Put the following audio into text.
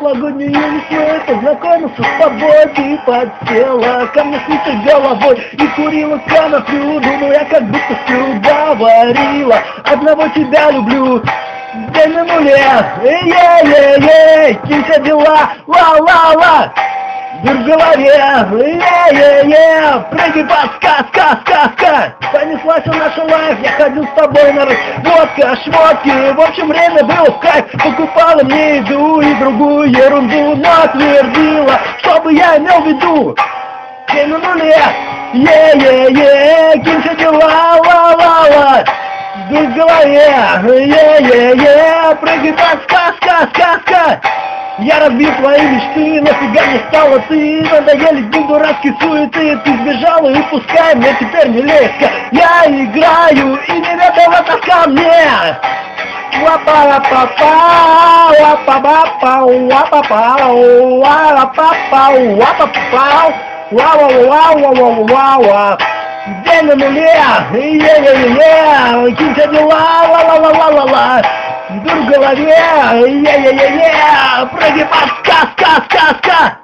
прошлогоднюю весной познакомился с тобой, ты подсела ко мне снится головой и курила коноплю. Думал, я как будто все говорила, одного тебя люблю. Дай на нуле, эй-ей-ей-ей, кинься дела, ла-ла-ла. Дыр в голове, е-е-е, прыгай, ска-ска-ска-ска. Понеслась наша лайф, я ходил с тобой на водка, шмотки. В общем, время было в кайф. Покупала мне еду и другую ерунду, но твердила, чтобы я имел в виду. Ты на нуле, е-е-е, кинься дела, ла-ла-ла. Дыр в голове, е-е-е, прыгай, ска-ска-ска-ска. Я разбил твои мечты, нафига мне стала ты? Надоели дни дурацкие суеты. Ты сбежала и пускай мне теперь не лезка. Я играю и не готова тоска мне. Ла-па-ла-па-па, ла-па-ба-па, ла-па-па, ла-па-па, ла-па-па, ла-ла-ла-ла-ла-ла-ла. День на нуле, е-е-е-е, кинься дела, ла-ла-ла-ла-ла-ла. Дур в голове, е-е-е-е, прыгай, ска-ска-ска-ска.